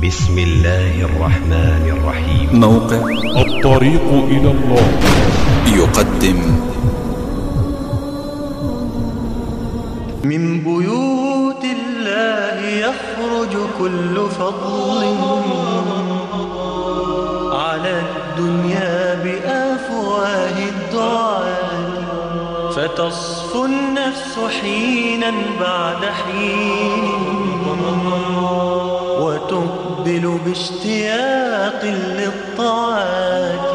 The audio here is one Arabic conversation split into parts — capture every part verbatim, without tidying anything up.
بسم الله الرحمن الرحيم. موقع الطريق إلى الله يقدم من بيوت الله يخرج كل فضل على الدنيا بأفواه الدعاة، فتصفو النفس حينا بعد حين وتقبل باشتياق للطاعات.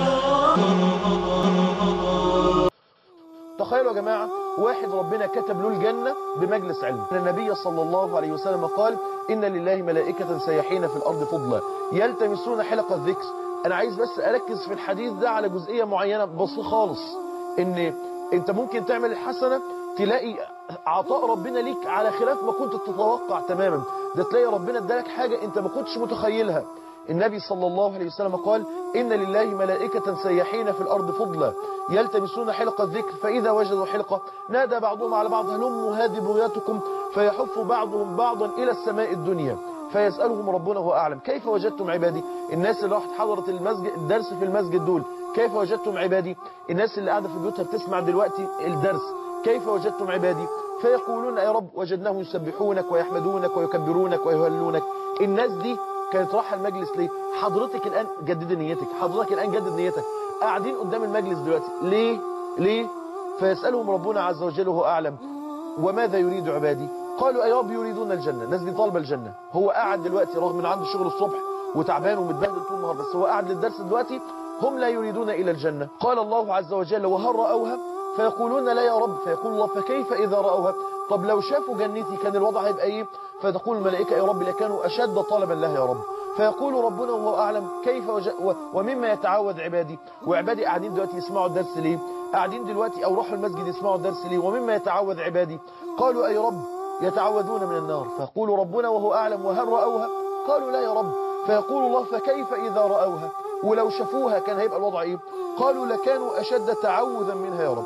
تخيلوا يا جماعة واحد ربنا كتب له الجنة بمجلس علم. النبي صلى الله عليه وسلم قال إن لله ملائكة سيحين في الأرض فضلا يلتمسون حلق الذكر. أنا عايز بس أركز في الحديث ده على جزئية معينة بسيطة خالص، إن أنت ممكن تعمل الحسنة تلاقي عطاء ربنا ليك على خلاف ما كنت تتوقع تماما، ده تلاقي ربنا ادالك حاجة أنت ما كنتش متخيلها. النبي صلى الله عليه وسلم قال إن لله ملائكة سيحين في الأرض فضلا يلتمسون حلق الذكر فإذا وجدوا حلقة نادى بعضهم على بعض هلموا هذه بغياتكم فيحف بعضهم بعضا إلى السماء الدنيا فيسألهم ربنا هو أعلم كيف وجدتم عبادي. الناس اللي راحت حضرت المسجد الدرس في المسجد دول كيف وجدتم عبادي. الناس اللي قاعدة في بيوتها بتسمع دلوقتي الدرس كيف وجدتم عبادي. فيقولون يا رب وجدناهم يسبحونك ويحمدونك ويكبرونك ويهلونك. الناس دي كانت رايحه المجلس ليه؟ حضرتك الآن جدد نيتك، حضرتك الآن جدد نيتك، قاعدين قدام المجلس دلوقتي ليه؟ ليه؟ فيسألهم ربنا عز وجل وهو أعلم وماذا يريد عبادي؟ قالوا يا رب يريدون الجنة. الناس دي طالبة الجنة. هو قاعد دلوقتي رغم من عنده شغل الصبح وتعبان ومتبهدل طول النهار، بس هو قاعد للدرس دلوقتي. هم لا يريدون إلى الجنة. قال الله عز وجل وهل رأوها؟ فيقولون لا يا رب. فيقول الله فكيف إذا رأوها؟ طب لو شافوا جنتي كان الوضع هيبقى ايه؟ فتقول الملائكة يا رب لكانوا أشد طلبا لها يا رب. فيقول ربنا وهو أعلم كيف وج... و... ومما يتعود عبادي. وعبادي قاعدين دلوقتي يسمعوا الدرس ليه؟ قاعدين دلوقتي أو راحوا المسجد يسمعوا الدرس ليه؟ ومما يتعود عبادي. قالوا أي رب يتعوذون من النار. فيقول ربنا وهو أعلم وهل رأوها؟ قالوا لا يا رب. فيقول الله فكيف إذا رأوها؟ ولو شافوها كان هيبقى الوضع إيه؟ قالوا لكانوا أشد تعوذا منها يا رب،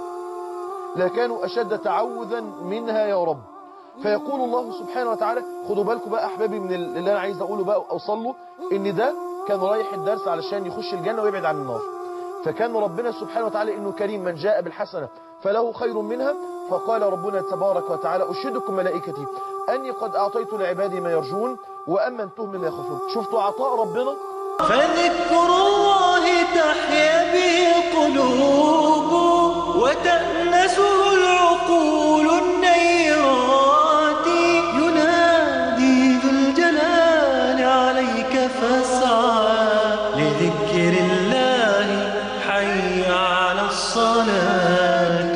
لكانوا أشد تعوذا منها يا رب. فيقول الله سبحانه وتعالى خدوا بالكم بقى أحبابي من اللي أنا عايز أقوله بقى أوصل له، إن ده كان رايح الدرس علشان يخش الجنة ويبعد عن النار. فكان ربنا سبحانه وتعالى إنه كريم من جاء بالحسنة فله خير منها. فقال ربنا تبارك وتعالى أشهدكم ملائكتي أني قد أعطيت لعبادي ما يرجون وأمنتهم مما يخافون. شفتوا عطاء ربنا؟ فذكر الله تحيا به القلوب وتأنسه العقول النيرات. ينادي ذو الجلال عليك فاسعى لذكر الله حي على الصلاة.